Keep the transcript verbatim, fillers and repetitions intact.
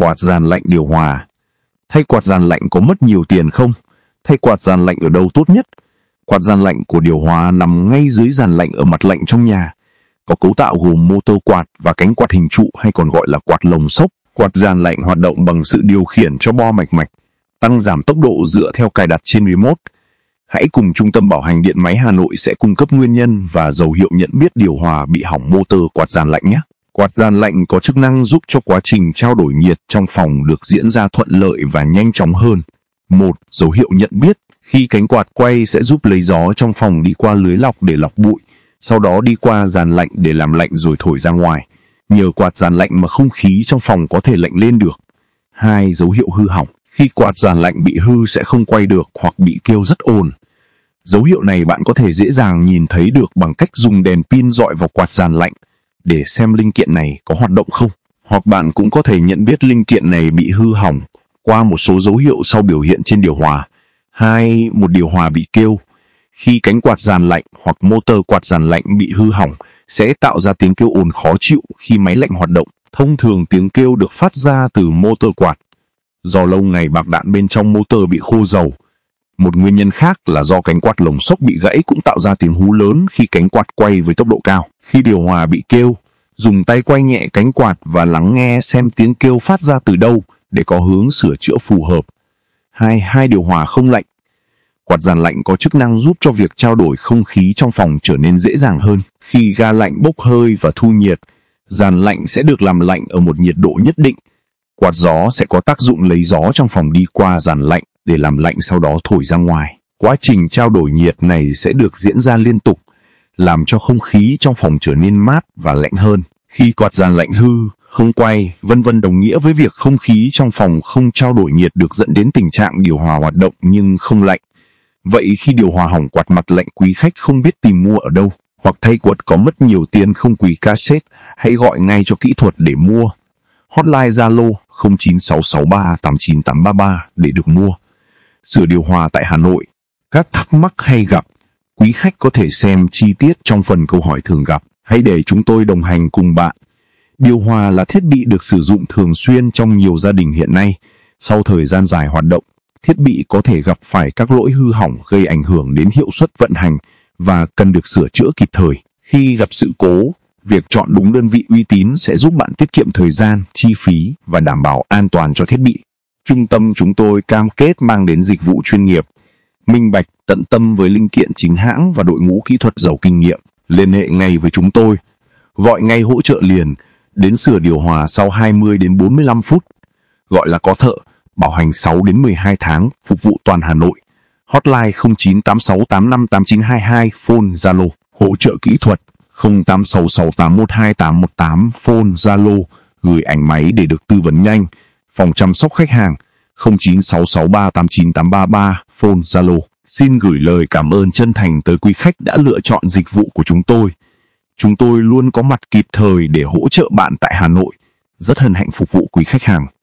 quạt dàn lạnh điều hòa. Thay quạt dàn lạnh có mất nhiều tiền không? Thay quạt dàn lạnh ở đâu tốt nhất? Quạt dàn lạnh của điều hòa nằm ngay dưới dàn lạnh ở mặt lạnh trong nhà. Có cấu tạo gồm motor quạt và cánh quạt hình trụ hay còn gọi là quạt lồng xốc. Quạt dàn lạnh hoạt động bằng sự điều khiển cho bo mạch mạch, tăng giảm tốc độ dựa theo cài đặt trên remote. Hãy cùng Trung tâm Bảo hành Điện máy Hà Nội sẽ cung cấp nguyên nhân và dấu hiệu nhận biết điều hòa bị hỏng motor quạt dàn lạnh nhé. Quạt dàn lạnh có chức năng giúp cho quá trình trao đổi nhiệt trong phòng được diễn ra thuận lợi và nhanh chóng hơn. một. Dấu hiệu nhận biết. Khi cánh quạt quay sẽ giúp lấy gió trong phòng đi qua lưới lọc để lọc bụi, sau đó đi qua dàn lạnh để làm lạnh rồi thổi ra ngoài. Nhờ quạt dàn lạnh mà không khí trong phòng có thể lạnh lên được. hai. Dấu hiệu hư hỏng. Khi quạt dàn lạnh bị hư sẽ không quay được hoặc bị kêu rất ồn. Dấu hiệu này bạn có thể dễ dàng nhìn thấy được bằng cách dùng đèn pin dọi vào quạt dàn lạnh để xem linh kiện này có hoạt động không. Hoặc bạn cũng có thể nhận biết linh kiện này bị hư hỏng qua một số dấu hiệu sau biểu hiện trên điều hòa. hai. Một điều hòa bị kêu. Khi cánh quạt dàn lạnh hoặc motor quạt dàn lạnh bị hư hỏng sẽ tạo ra tiếng kêu ồn khó chịu khi máy lạnh hoạt động. Thông thường tiếng kêu được phát ra từ motor quạt. Do lâu ngày bạc đạn bên trong motor bị khô dầu. Một nguyên nhân khác là do cánh quạt lồng xốc bị gãy cũng tạo ra tiếng hú lớn khi cánh quạt quay với tốc độ cao. Khi điều hòa bị kêu, dùng tay quay nhẹ cánh quạt và lắng nghe xem tiếng kêu phát ra từ đâu để có hướng sửa chữa phù hợp. hai. Hai điều hòa không lạnh. Quạt dàn lạnh có chức năng giúp cho việc trao đổi không khí trong phòng trở nên dễ dàng hơn. Khi ga lạnh bốc hơi và thu nhiệt, dàn lạnh sẽ được làm lạnh ở một nhiệt độ nhất định. Quạt gió sẽ có tác dụng lấy gió trong phòng đi qua dàn lạnh để làm lạnh sau đó thổi ra ngoài. Quá trình trao đổi nhiệt này sẽ được diễn ra liên tục, làm cho không khí trong phòng trở nên mát và lạnh hơn. Khi quạt dàn lạnh hư, không quay, vân vân đồng nghĩa với việc không khí trong phòng không trao đổi nhiệt được dẫn đến tình trạng điều hòa hoạt động nhưng không lạnh. Vậy khi điều hòa hỏng quạt mặt lạnh quý khách không biết tìm mua ở đâu, hoặc thay quạt có mất nhiều tiền không quý cassette, hãy gọi ngay cho kỹ thuật để mua. Hotline Zalo không chín sáu sáu ba tám chín tám ba ba để được mua. Sửa điều hòa tại Hà Nội. Các thắc mắc hay gặp, quý khách có thể xem chi tiết trong phần câu hỏi thường gặp. Hãy để chúng tôi đồng hành cùng bạn. Điều hòa là thiết bị được sử dụng thường xuyên trong nhiều gia đình hiện nay. Sau thời gian dài hoạt động, thiết bị có thể gặp phải các lỗi hư hỏng gây ảnh hưởng đến hiệu suất vận hành và cần được sửa chữa kịp thời. Khi gặp sự cố, việc chọn đúng đơn vị uy tín sẽ giúp bạn tiết kiệm thời gian, chi phí và đảm bảo an toàn cho thiết bị. Trung tâm chúng tôi cam kết mang đến dịch vụ chuyên nghiệp, minh bạch, tận tâm với linh kiện chính hãng và đội ngũ kỹ thuật giàu kinh nghiệm. Liên hệ ngay với chúng tôi. Gọi ngay hỗ trợ liền, đến sửa điều hòa sau hai mươi đến bốn mươi lăm phút. Gọi là có thợ, bảo hành sáu đến mười hai tháng, phục vụ toàn Hà Nội. Hotline không chín tám sáu tám năm tám chín hai hai, phone Zalo. Hỗ trợ kỹ thuật không tám sáu sáu tám một hai tám một tám, phone Zalo. Gửi ảnh máy để được tư vấn nhanh. Phòng chăm sóc khách hàng không chín sáu sáu ba tám chín tám ba ba, phone Zalo. Xin gửi lời cảm ơn chân thành tới quý khách đã lựa chọn dịch vụ của chúng tôi. Chúng tôi luôn có mặt kịp thời để hỗ trợ bạn tại Hà Nội. Rất hân hạnh phục vụ quý khách hàng.